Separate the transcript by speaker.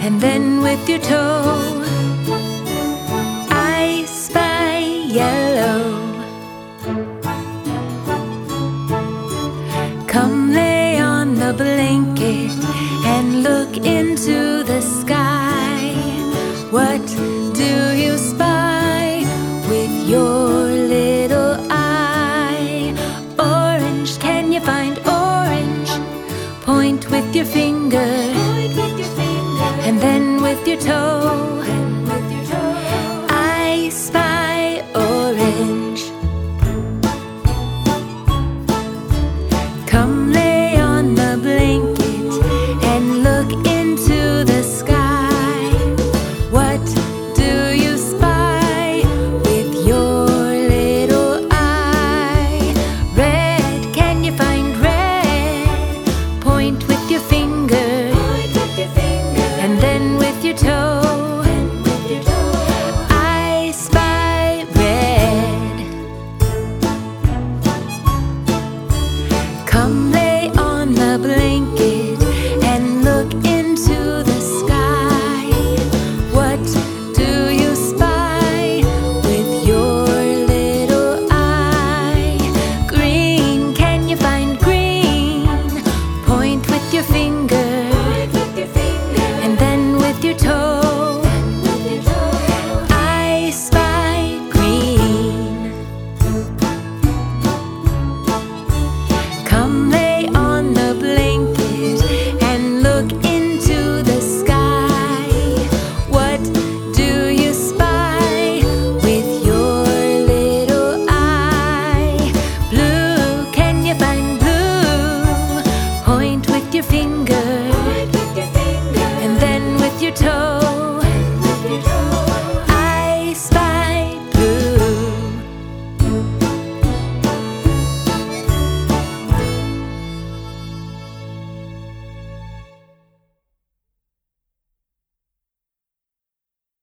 Speaker 1: and then with your toe. I spy yellow. Come lay on the blanket and look into the sky. What do you spy with your little eye? Orange, can you find orange? Point with your finger, and then with your toe.